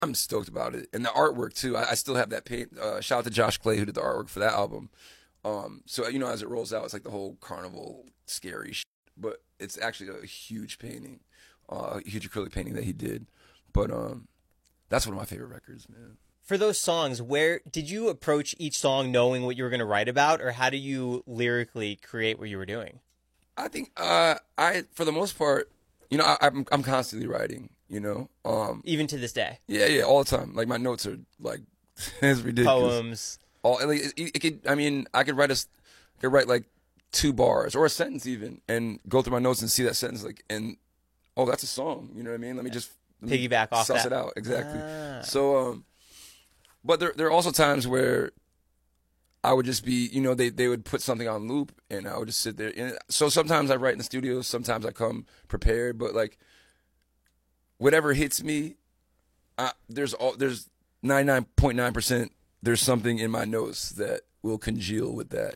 I'm stoked about it, and the artwork too. I still have that paint. Shout out to Josh Clay who did the artwork for that album. So as it rolls out, it's like the whole carnival scary shit, but it's actually a huge painting, a huge acrylic painting that he did. But that's one of my favorite records, man. For those songs, where did you approach each song knowing what you were going to write about, or how do you lyrically create what you were doing? I think I for the most part, I'm constantly writing. Even to this day, Yeah, all the time. Like my notes are like it's ridiculous. poems. All like, it could. I mean, I could write like 2 bars or a sentence even, and go through my notes and see that sentence like, and oh, that's a song. You know what I mean? Let me Piggyback off suss that. it out exactly. Ah. So, but there are also times where I would just be, they would put something on loop, and I would just sit there. And so sometimes I write in the studio, sometimes I come prepared, but like whatever hits me, there's 99.9%. There's something in my notes that will congeal with that.